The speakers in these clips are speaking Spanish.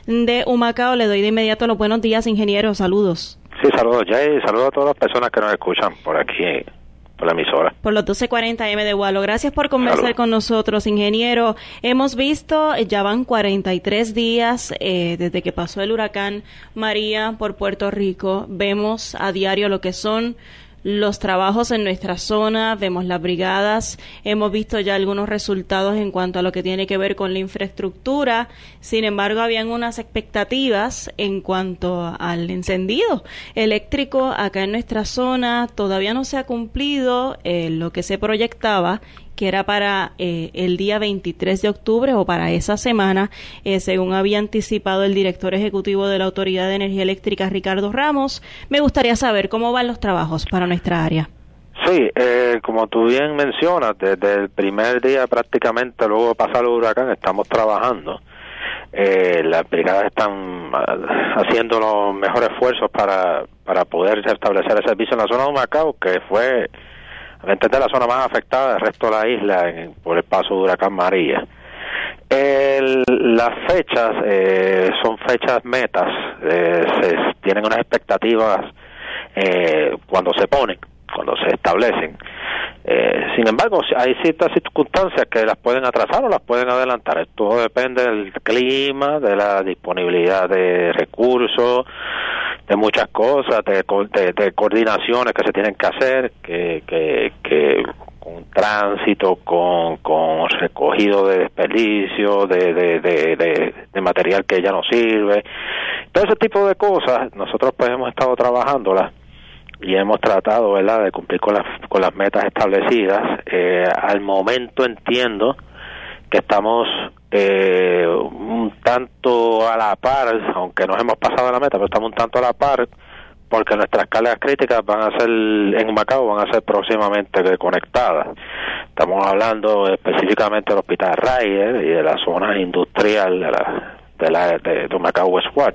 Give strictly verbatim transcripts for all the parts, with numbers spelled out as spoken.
de Humacao. Le doy de inmediato los buenos días, ingeniero. Saludos. Sí, saludos, Jay. Saludos a todas las personas que nos escuchan por aquí, por la emisora. Por los doce cuarenta eme de Gualo. Gracias por conversar Saludos con nosotros, ingeniero. Hemos visto, ya van cuarenta y tres días eh, desde que pasó el huracán María por Puerto Rico. Vemos a diario lo que son los trabajos en nuestra zona, vemos las brigadas, hemos visto ya algunos resultados en cuanto a lo que tiene que ver con la infraestructura. Sin embargo, habían unas expectativas en cuanto al encendido eléctrico acá en nuestra zona. Todavía no se ha cumplido eh, lo que se proyectaba, que era para eh, el día veintitrés de octubre o para esa semana, eh, según había anticipado el director ejecutivo de la Autoridad de Energía Eléctrica, Ricardo Ramos. Me gustaría saber cómo van los trabajos para nuestra área. Sí, eh, como tú bien mencionas, desde el primer día prácticamente, luego de pasar el huracán, estamos trabajando. Eh, las brigadas están haciendo los mejores esfuerzos para, para poder establecer el servicio en la zona de Humacao, que fue, a entender, la zona más afectada del resto de la isla en, por el paso del huracán María. El, las fechas eh, son fechas metas, eh, se tienen unas expectativas eh, cuando se ponen, cuando se establecen. Eh, sin embargo, hay ciertas circunstancias que las pueden atrasar o las pueden adelantar. Esto depende del clima, de la disponibilidad de recursos, de muchas cosas, de, de, de coordinaciones que se tienen que hacer, que, que, que con tránsito, con, con recogido de desperdicio, de, de, de, de, de material que ya no sirve. Todo ese tipo de cosas, nosotros pues hemos estado trabajándolas y hemos tratado, ¿verdad?, de cumplir con las, con las metas establecidas. Eh, al momento entiendo que estamos eh, un tanto a la par, aunque nos hemos pasado la meta, pero estamos un tanto a la par, porque nuestras cargas críticas van a ser, en Humacao, van a ser próximamente conectadas. Estamos hablando específicamente del Hospital Ryder y de la zona industrial de la de, la, de, de Humacao West Ward.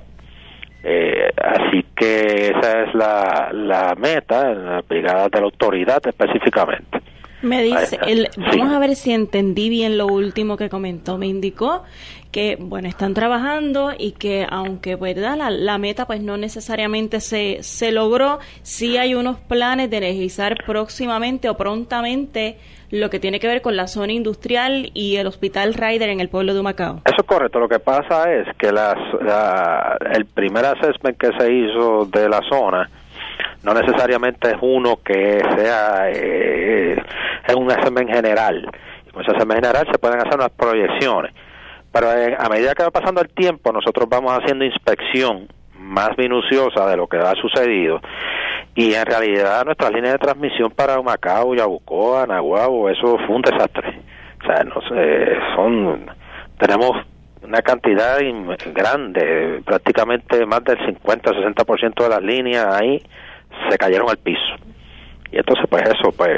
Eh, así que esa es la, la meta, en la brigada de la autoridad específicamente. Me dice, el, sí. Vamos a ver si entendí bien lo último que comentó. Me indicó que, bueno, están trabajando y que aunque, verdad, la, la meta pues no necesariamente se, se logró, sí hay unos planes de energizar próximamente o prontamente lo que tiene que ver con la zona industrial y el Hospital Ryder en el pueblo de Humacao. Eso es correcto. Lo que pasa es que las, la, el primer assessment que se hizo de la zona no necesariamente es uno que sea eh, es un assessment general. Y con ese assessment general se pueden hacer unas proyecciones, pero eh, a medida que va pasando el tiempo nosotros vamos haciendo inspección más minuciosa de lo que ha sucedido, y en realidad nuestras líneas de transmisión para Humacao, Yabucoa, Naguabo, eso fue un desastre. O sea, no sé, son tenemos una cantidad grande, prácticamente más del cincuenta a sesenta por ciento de las líneas ahí se cayeron al piso. Y entonces pues eso pues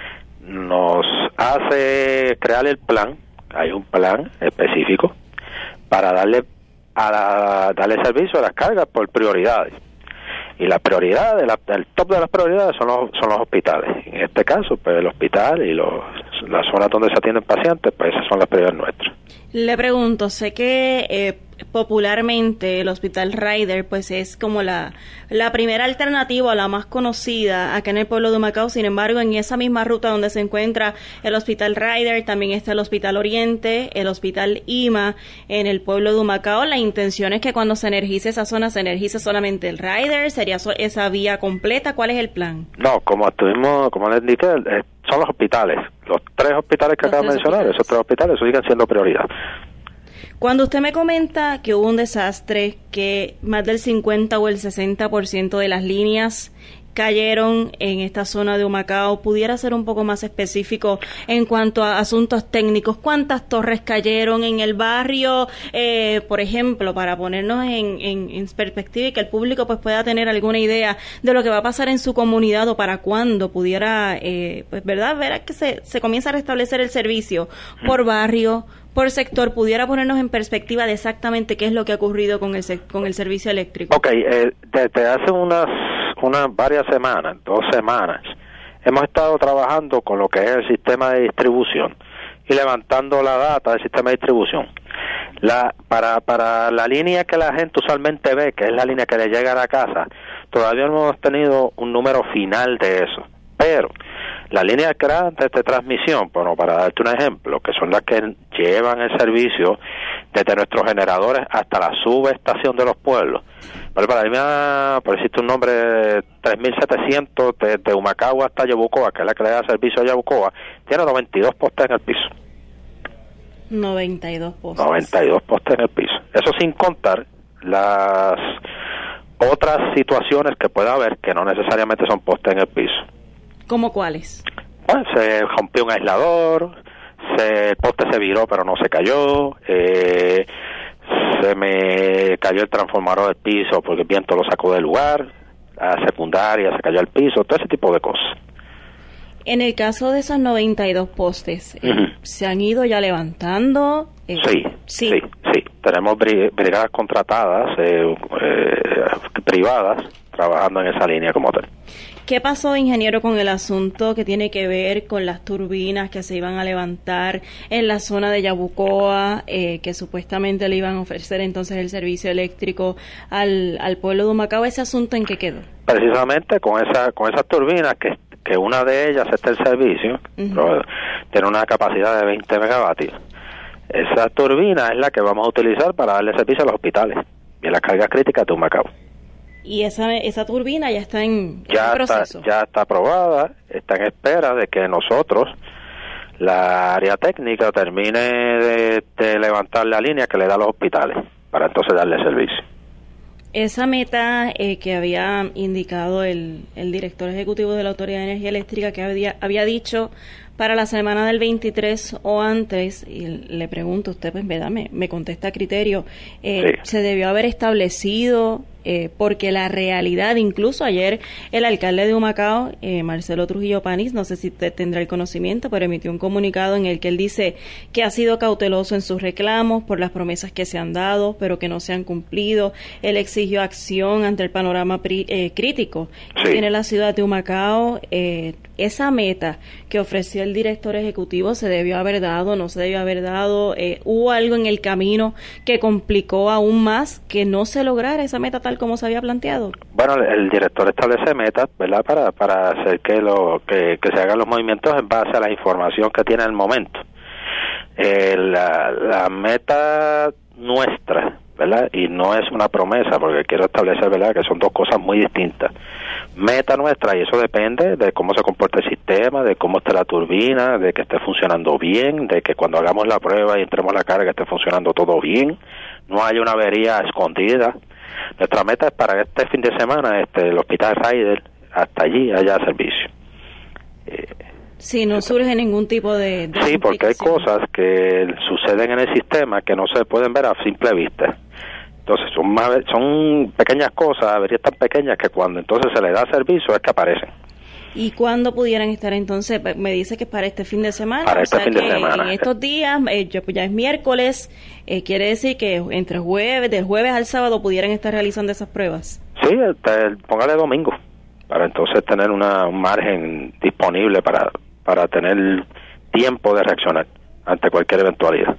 nos hace crear el plan. Hay un plan específico para darle a la, darle servicio a las cargas por prioridades. Y la prioridad, de la, el top de las prioridades son los, son los hospitales. En este caso, pues el hospital y los, las zonas donde se atienden pacientes, pues esas son las prioridades nuestras. Le pregunto, sé que eh, popularmente el Hospital Ryder pues es como la, la primera alternativa, la más conocida acá en el pueblo de Humacao. Sin embargo, en esa misma ruta donde se encuentra el Hospital Ryder, también está el Hospital Oriente, el Hospital I M A en el pueblo de Humacao. La intención es que cuando se energice esa zona, se energice solamente el Ryder. ¿Sería so, esa vía completa? ¿Cuál es el plan? No, como estuvimos, como les indiqué, eh, son los hospitales. Los tres hospitales que acabo de mencionar, hospitales. Esos tres hospitales siguen siendo prioridad. Cuando usted me comenta que hubo un desastre, que más del cincuenta o el sesenta por ciento de las líneas cayeron en esta zona de Humacao, ¿pudiera ser un poco más específico en cuanto a asuntos técnicos? ¿Cuántas torres cayeron en el barrio? Eh, por ejemplo, para ponernos en, en, en perspectiva y que el público pues pueda tener alguna idea de lo que va a pasar en su comunidad o para cuándo pudiera, eh, pues verdad, ver que se, se comienza a restablecer el servicio por barrio, por sector. Pudiera ponernos en perspectiva de exactamente qué es lo que ha ocurrido con el con el servicio eléctrico. Ok, eh, desde hace unas unas varias semanas, dos semanas, hemos estado trabajando con lo que es el sistema de distribución y levantando la data del sistema de distribución. La, para, para la línea que la gente usualmente ve, que es la línea que le llega a la casa, todavía no hemos tenido un número final de eso. Pero las líneas grandes de transmisión, bueno, para darte un ejemplo, que son las que llevan el servicio desde nuestros generadores hasta la subestación de los pueblos. Vale, para la línea, por decirte un nombre, tres mil setecientos desde Humacao hasta Yabucoa, que es la que le da servicio a Yabucoa, tiene noventa y dos postes en el piso. noventa y dos postes. noventa y dos postes en el piso. Eso sin contar las otras situaciones que pueda haber que no necesariamente son postes en el piso. ¿Cómo cuáles? Bueno, se rompió un aislador, se, el poste se viró pero no se cayó, eh, se me cayó el transformador del piso porque el viento lo sacó del lugar, la secundaria se cayó al piso, todo ese tipo de cosas. En el caso de esos noventa y dos postes, eh, uh-huh. ¿se han ido ya levantando? Eh, sí, sí, sí, sí. Tenemos brigadas contratadas, eh, eh, privadas, trabajando en esa línea como tal. ¿Qué pasó, ingeniero, con el asunto que tiene que ver con las turbinas que se iban a levantar en la zona de Yabucoa, eh, que supuestamente le iban a ofrecer entonces el servicio eléctrico al, al pueblo de Humacao? ¿Ese asunto en qué quedó? Precisamente con esa con esas turbinas, que, que una de ellas está en servicio, uh-huh. tiene una capacidad de veinte megavatios. Esa turbina es la que vamos a utilizar para darle servicio a los hospitales y a las cargas críticas de Humacao. ¿Y esa esa turbina ya está en, ya en proceso? Está, ya está aprobada, está en espera de que nosotros, la área técnica, termine de, de levantar la línea que le da a los hospitales, para entonces darle servicio. Esa meta eh, que había indicado el, el director ejecutivo de la Autoridad de Energía Eléctrica, que había, había dicho para la semana del veintitrés o antes, y le pregunto, usted pues ¿verdad? Me, me contesta a criterio, eh, sí. se debió haber establecido, eh, porque la realidad, incluso ayer el alcalde de Humacao, eh, Marcelo Trujillo Panis, no sé si usted tendrá el conocimiento, pero emitió un comunicado en el que él dice que ha sido cauteloso en sus reclamos por las promesas que se han dado, pero que no se han cumplido. Él exigió acción ante el panorama pri, eh, crítico que sí. tiene la ciudad de Humacao. Eh, esa meta que ofreció el director ejecutivo se debió haber dado, no se debió haber dado, eh, hubo algo en el camino que complicó aún más que no se lograra esa meta tal como se había planteado. Bueno, el director establece metas, ¿verdad? Para para hacer que lo que, que se hagan los movimientos en base a la información que tiene el momento. Eh, la, la meta nuestra, ¿verdad? Y no es una promesa, porque quiero establecer, ¿verdad?, que son dos cosas muy distintas. Meta nuestra, y eso depende de cómo se comporta el sistema, de cómo esté la turbina, de que esté funcionando bien, de que cuando hagamos la prueba y entremos la carga esté funcionando todo bien, no haya una avería escondida. Nuestra meta es para este fin de semana, este, el Hospital Ryder, hasta allí haya servicio. Eh, Sí, no surge ningún tipo de... de sí, porque hay cosas que suceden en el sistema que no se pueden ver a simple vista. Entonces, son más, son pequeñas cosas, averías tan pequeñas que cuando entonces se le da servicio es que aparecen. ¿Y cuándo pudieran estar entonces? Me dice que para este fin de semana. Para este o sea fin que de semana. En estos días, eh, ya es miércoles, eh, quiere decir que entre jueves, del jueves al sábado pudieran estar realizando esas pruebas. Sí, este, póngale domingo, para entonces tener una, un margen disponible para... para tener tiempo de reaccionar ante cualquier eventualidad.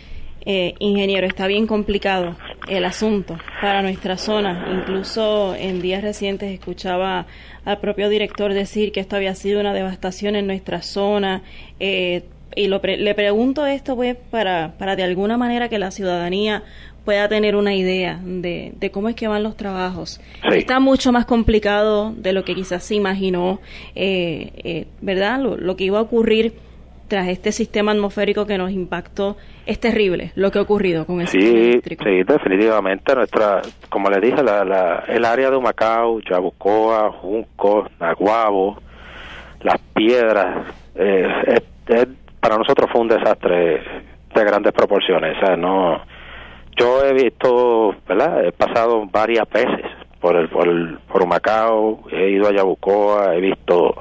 Eh, ingeniero, está bien complicado el asunto para nuestra zona. Incluso en días recientes escuchaba al propio director decir que esto había sido una devastación en nuestra zona. Eh, y lo pre- le pregunto esto pues para, para de alguna manera que la ciudadanía pueda tener una idea de, de cómo es que van los trabajos. Sí. Está mucho más complicado de lo que quizás se imaginó, eh, eh, ¿verdad? Lo, lo que iba a ocurrir tras este sistema atmosférico que nos impactó es terrible, lo que ha ocurrido con el sí, sistema eléctrico. Sí, definitivamente. Nuestra, como le dije, la, la, el área de Humacao, Yabucoa, Junco, Naguabo, Las Piedras, eh, es, es, para nosotros fue un desastre de grandes proporciones. O sea, no... Yo he visto, ¿verdad? He pasado varias veces por el, por el, por Humacao, he ido a Yabucoa, he visto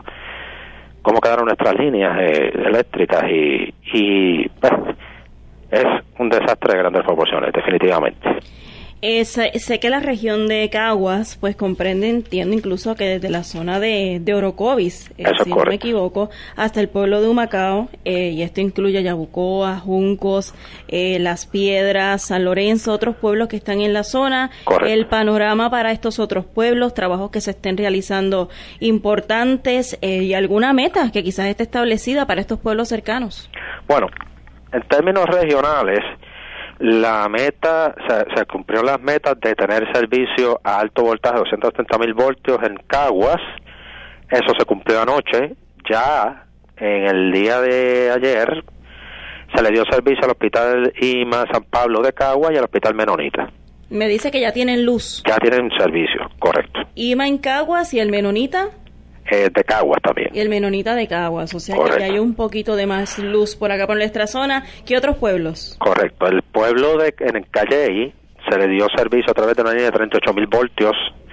cómo quedaron nuestras líneas eh, eléctricas y, y pues, es un desastre de grandes proporciones, definitivamente. Eh, sé, sé que la región de Caguas, pues comprende, entiendo incluso que desde la zona de, de Orocovis, eh, si no me equivoco, hasta el pueblo de Humacao, eh, y esto incluye Yabucoa, Juncos, eh, Las Piedras, San Lorenzo, otros pueblos que están en la zona. Correcto. El panorama para estos otros pueblos, trabajos que se estén realizando importantes, eh, y alguna meta que quizás esté establecida para estos pueblos cercanos. Bueno, en términos regionales, la meta, se, se cumplió las metas de tener servicio a alto voltaje, doscientos setenta mil voltios en Caguas. Eso se cumplió anoche. Ya en el día de ayer se le dio servicio al Hospital I M A San Pablo de Caguas y al Hospital Menonita. Me dice que ya tienen luz. Ya tienen servicio, correcto. I M A en Caguas y el Menonita. Eh, de Caguas también. Y el Menonita de Caguas, o sea correcto. Que hay un poquito de más luz por acá por nuestra zona. ¿Qué otros pueblos? Correcto, el pueblo de en el Calley se le dio servicio a través de una línea de treinta y ocho mil voltios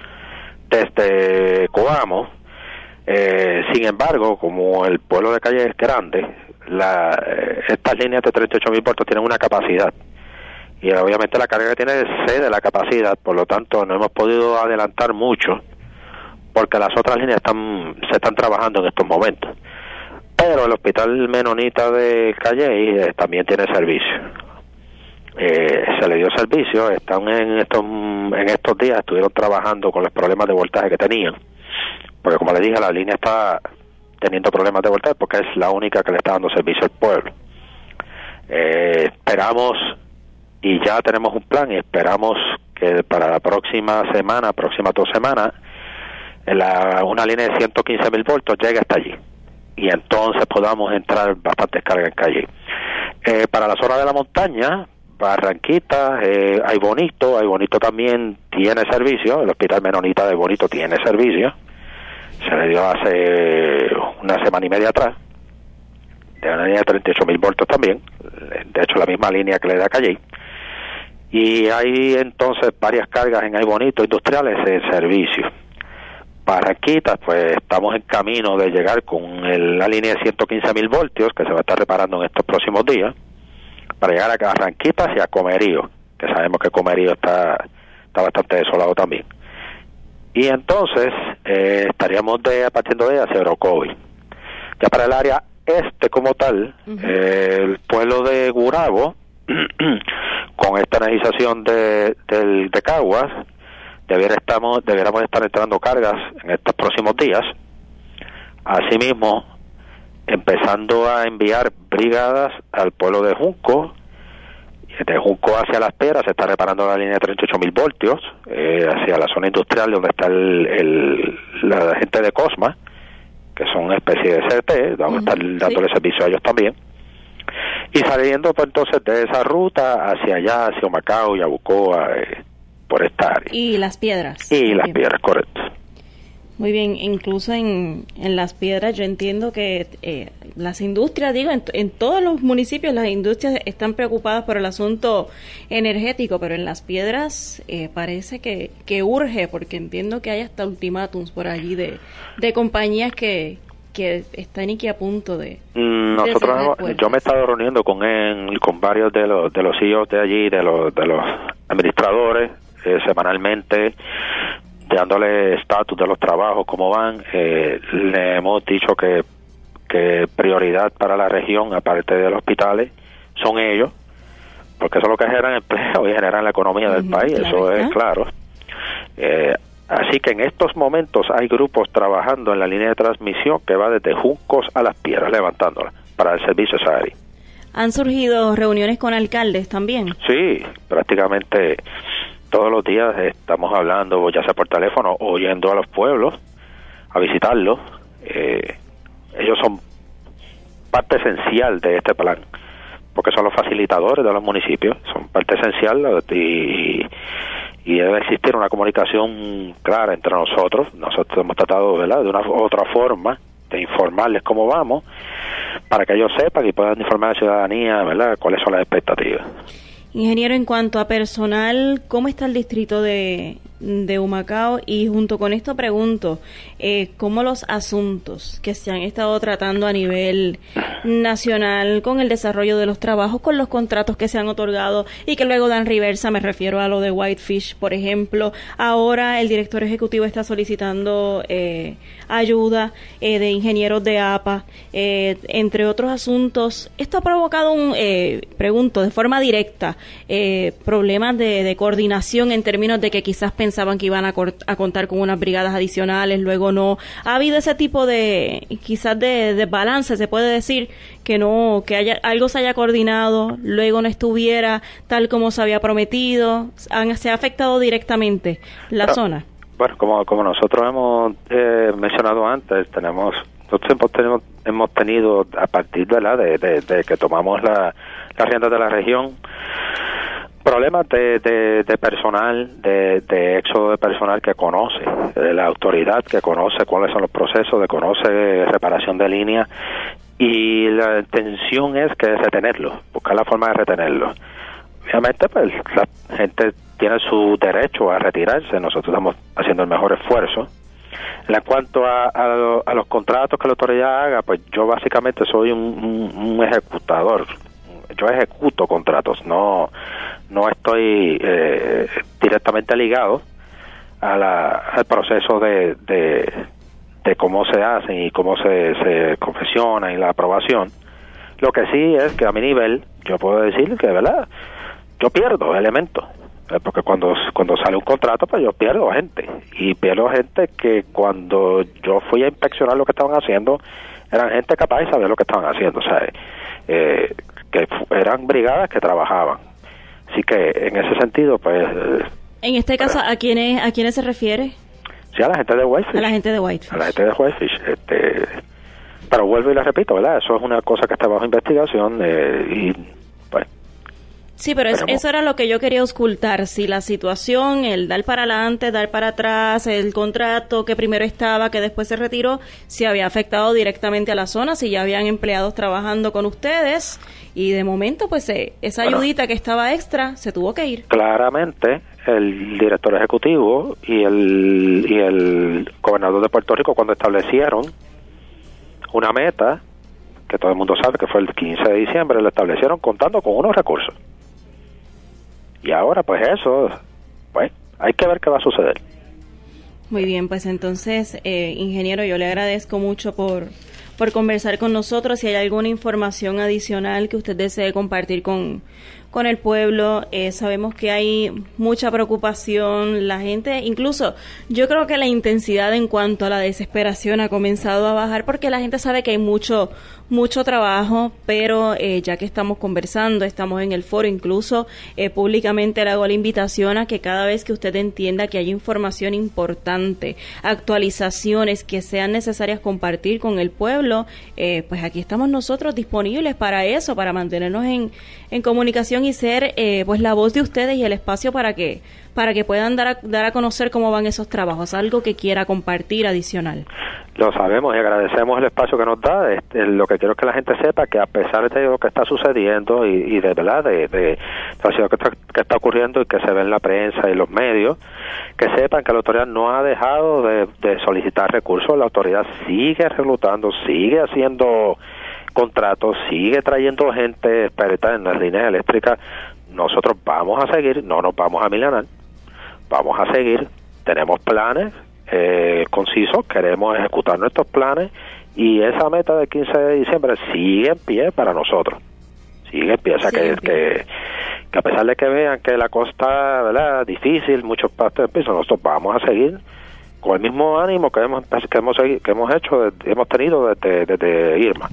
desde Coamo. Eh, sin embargo, como el pueblo de Calley es grande, la, eh, estas líneas de treinta y ocho mil voltios tienen una capacidad. Y obviamente la carga que tiene excede la capacidad, por lo tanto no hemos podido adelantar mucho, porque las otras líneas están se están trabajando en estos momentos. Pero el Hospital Menonita de Calley eh, también tiene servicio. Eh, se le dio servicio, están en estos en estos días, estuvieron trabajando con los problemas de voltaje que tenían, porque como les dije, la línea está teniendo problemas de voltaje porque es la única que le está dando servicio al pueblo. Eh, esperamos, y ya tenemos un plan, y esperamos que para la próxima semana, próximas dos semanas, La, una línea de ciento quince mil voltios llega hasta allí y entonces podamos entrar bastantes cargas en calle. Eh, para la zona de la montaña, Barranquita, eh, hay Bonito, hay Bonito también tiene servicio, el Hospital Menonita de Bonito tiene servicio, se le dio hace una semana y media atrás, de una línea de treinta y ocho mil voltios también, de hecho la misma línea que le da Calle. Y hay entonces varias cargas en Ay Bonito industriales en servicio. Barranquitas, pues estamos en camino de llegar con el, la línea de ciento quince mil voltios que se va a estar reparando en estos próximos días para llegar a Barranquitas y a Comerío, que sabemos que Comerío está, está bastante desolado también. Y entonces eh, estaríamos de, partiendo de hacia Orocovis. Ya para el área este como tal, uh-huh. eh, el pueblo de Gurabo, con esta energización de, de, de Caguas, Debiera estamos, debiéramos estar entrando cargas en estos próximos días. Asimismo, empezando a enviar brigadas al pueblo de Junco. De Junco hacia Las Piedras se está reparando la línea de treinta y ocho mil voltios, eh, hacia la zona industrial donde está el, el, la gente de Cosma, que son una especie de C R T, donde uh-huh. están dándole sí. servicio a ellos también. Y saliendo pues, entonces de esa ruta hacia allá, hacia Humacao, Yabucoa, eh, por esta área. Y Las Piedras. Y Las Piedras, correcto. Muy bien, incluso en, en Las Piedras yo entiendo que eh, las industrias, digo, en, en todos los municipios las industrias están preocupadas por el asunto energético, pero en Las Piedras eh, parece que, que urge, porque entiendo que hay hasta ultimátums por allí de, de compañías que, que están y que a punto de... Nosotros, de yo me he estado reuniendo con él, con varios de los de los C E Os de allí, de los de los administradores, eh, semanalmente, dándole estatus de los trabajos, cómo van. Eh, le hemos dicho que, que prioridad para la región, aparte de los hospitales, son ellos, porque eso es lo que generan empleo y generan la economía del uh-huh, país, claro, eso es claro. Eh, así que en estos momentos hay grupos trabajando en la línea de transmisión que va desde Juncos a Las Piedras, levantándola para el servicio esa área. ¿Han surgido reuniones con alcaldes también? Sí, prácticamente todos los días estamos hablando, ya sea por teléfono o yendo a los pueblos a visitarlos. Eh, ellos son parte esencial de este plan, porque son los facilitadores de los municipios, son parte esencial y, y debe existir una comunicación clara entre nosotros. Nosotros hemos tratado, ¿verdad?, de una u otra forma de informarles cómo vamos, para que ellos sepan y puedan informar a la ciudadanía, ¿verdad?, cuáles son las expectativas. Ingeniero, en cuanto a personal, ¿cómo está el distrito de, de Humacao, y junto con esto pregunto, eh, ¿cómo los asuntos que se han estado tratando a nivel nacional con el desarrollo de los trabajos, con los contratos que se han otorgado y que luego dan reversa? Me refiero a lo de Whitefish, por ejemplo. Ahora el director ejecutivo está solicitando eh, ayuda eh, de ingenieros de A P A, eh, entre otros asuntos. Esto ha provocado un, eh, pregunto, de forma directa, eh, problemas de, de coordinación en términos de que quizás pensaban que iban a, a contar con unas brigadas adicionales, luego no. ¿Ha habido ese tipo de, quizás de, de balance, se puede decir, que no, que haya, algo se haya coordinado, luego no estuviera tal como se había prometido? Han, ¿Se ha afectado directamente la Pero, zona? Bueno, como, como nosotros hemos eh, mencionado antes, tenemos, nosotros tenemos, hemos tenido, a partir de, la, de, de, de que tomamos la, la rienda de la región, problemas de, de, de personal, de, de éxodo de personal que conoce, de la autoridad que conoce cuáles son los procesos, de conoce reparación de línea, y la intención es que retenerlo, buscar la forma de retenerlo. Obviamente, pues la gente tiene su derecho a retirarse, nosotros estamos haciendo el mejor esfuerzo. En cuanto a, a, lo, a los contratos que la autoridad haga, pues yo básicamente soy un, un, un ejecutador. Yo ejecuto contratos, no no estoy eh, directamente ligado a la, al proceso de, de, de cómo se hacen y cómo se, se confecciona y la aprobación. Lo que sí es que a mi nivel yo puedo decir que, ¿verdad?, yo pierdo elementos, porque cuando cuando sale un contrato, pues yo pierdo gente, y pierdo gente que cuando yo fui a inspeccionar lo que estaban haciendo, eran gente capaz de saber lo que estaban haciendo, o sea, eh, que eran brigadas que trabajaban. Así que en ese sentido, pues... En este caso, ¿a quiénes a quiénes se refiere? Sí, a la gente de Whitefish. A la gente de Whitefish. A la gente de Whitefish. Este, pero vuelvo y le repito, ¿verdad? Eso es una cosa que está bajo investigación eh, y, pues... Sí, pero es, eso era lo que yo quería auscultar, si la situación, el dar para adelante, dar para atrás, el contrato que primero estaba, que después se retiró, si había afectado directamente a la zona, si ya habían empleados trabajando con ustedes, y de momento, pues, eh, esa bueno, ayudita que estaba extra se tuvo que ir. Claramente, el director ejecutivo y el, y el gobernador de Puerto Rico, cuando establecieron una meta, que todo el mundo sabe que fue el quince de diciembre, lo establecieron contando con unos recursos. Y ahora, pues eso, pues hay que ver qué va a suceder. Muy bien, pues entonces, eh, ingeniero, yo le agradezco mucho por, por conversar con nosotros. Si hay alguna información adicional que usted desee compartir con, con el pueblo, eh, sabemos que hay mucha preocupación, la gente, incluso yo creo que la intensidad en cuanto a la desesperación ha comenzado a bajar, porque la gente sabe que hay mucho mucho trabajo, pero eh, ya que estamos conversando, estamos en el foro, incluso eh, públicamente le hago la invitación a que cada vez que usted entienda que hay información importante, actualizaciones que sean necesarias compartir con el pueblo, eh, pues aquí estamos nosotros disponibles para eso, para mantenernos en, en comunicación y ser eh, pues la voz de ustedes y el espacio para que para que puedan dar a, dar a conocer cómo van esos trabajos, algo que quiera compartir adicional. Lo sabemos y agradecemos el espacio que nos da. Este, lo que quiero es que la gente sepa que a pesar de lo que está sucediendo y, y de verdad de, de la situación que está, que está ocurriendo y que se ve en la prensa y los medios, que sepan que la autoridad no ha dejado de, de solicitar recursos. La autoridad sigue reclutando, sigue haciendo contratos, sigue trayendo gente experta en las líneas eléctricas. Nosotros vamos a seguir, no nos vamos a milanar, vamos a seguir, tenemos planes eh, concisos, queremos ejecutar nuestros planes y esa meta del quince de diciembre sigue en pie para nosotros, sigue en pie, o sea que, que, que a pesar de que vean que la cosa está, ¿verdad?, difícil, muchos partes del piso, nosotros vamos a seguir con el mismo ánimo que hemos que hemos, que hemos hecho, hemos tenido desde, desde Irma,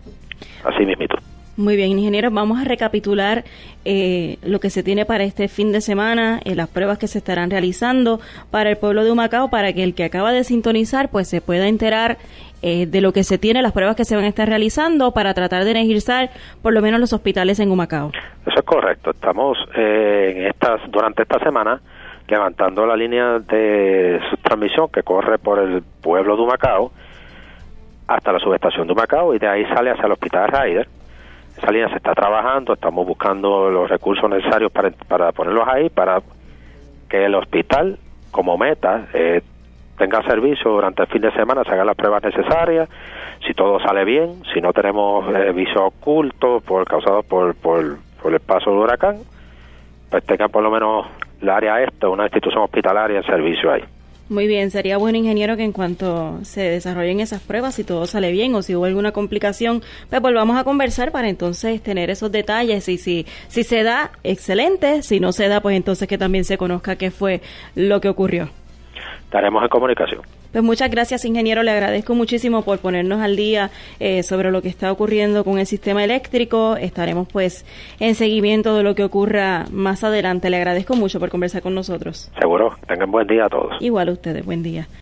así mismito. Muy bien, ingeniero, vamos a recapitular eh, lo que se tiene para este fin de semana, eh, las pruebas que se estarán realizando para el pueblo de Humacao, para que el que acaba de sintonizar pues se pueda enterar eh, de lo que se tiene, las pruebas que se van a estar realizando para tratar de energizar por lo menos los hospitales en Humacao. Eso es correcto, estamos eh, en estas durante esta semana levantando la línea de transmisión que corre por el pueblo de Humacao hasta la subestación de Humacao y de ahí sale hacia el hospital Ryder. Esa línea se está trabajando, estamos buscando los recursos necesarios para, para ponerlos ahí, para que el hospital como meta, eh, tenga servicio durante el fin de semana, se hagan las pruebas necesarias, si todo sale bien, si no tenemos eh, visos ocultos por, causados por, por, por el paso del huracán, pues tenga por lo menos la área esta, una institución hospitalaria en servicio ahí. Muy bien, sería bueno, ingeniero, que en cuanto se desarrollen esas pruebas, si todo sale bien o si hubo alguna complicación, pues volvamos a conversar para entonces tener esos detalles y si, si se da, excelente, si no se da, pues entonces que también se conozca qué fue lo que ocurrió. Estaremos en comunicación. Pues muchas gracias, ingeniero, le agradezco muchísimo por ponernos al día eh, sobre lo que está ocurriendo con el sistema eléctrico. Estaremos pues en seguimiento de lo que ocurra más adelante. Le agradezco mucho por conversar con nosotros. Seguro, tengan buen día a todos. Igual a ustedes, buen día.